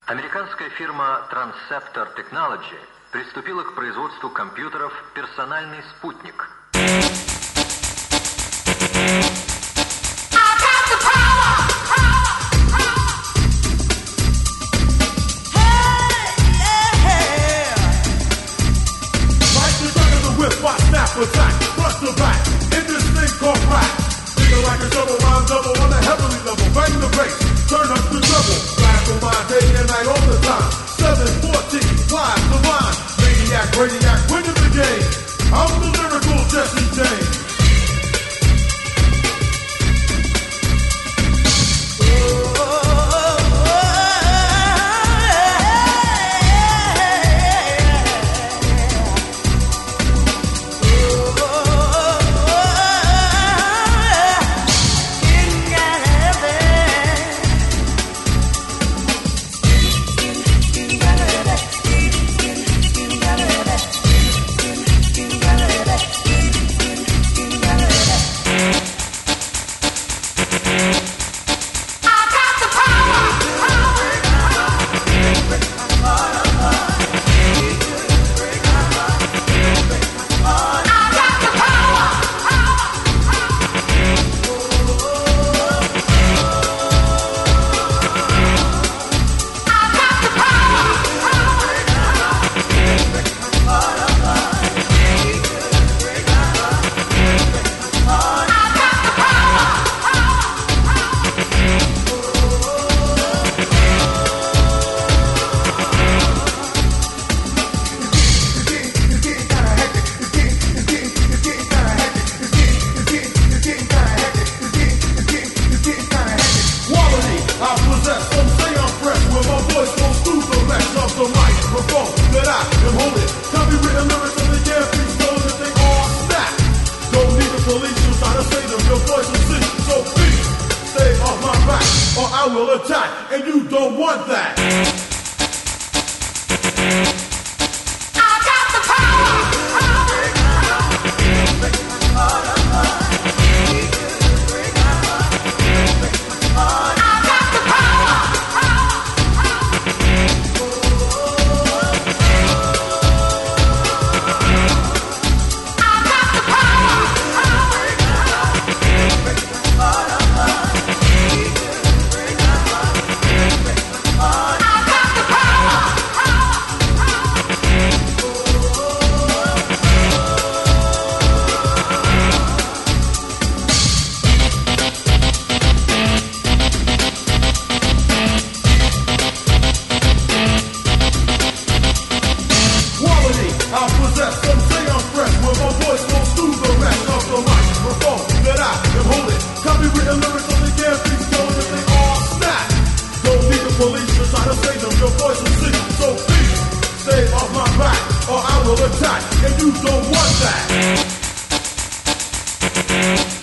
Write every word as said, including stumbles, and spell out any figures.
Американская фирма Transceptor Technology приступила к производству компьютеров «Персональный спутник». Attack, front to back, in this thing called rap. Feel like a double rhyme double on a heavenly level. Bang the bass, turn up the treble. Blast on my day and night all the time. seven fourteen, wide the line. Maniac, radiac, winning the game. I'm the lyrical Jesse James. Attack, and you don't want that.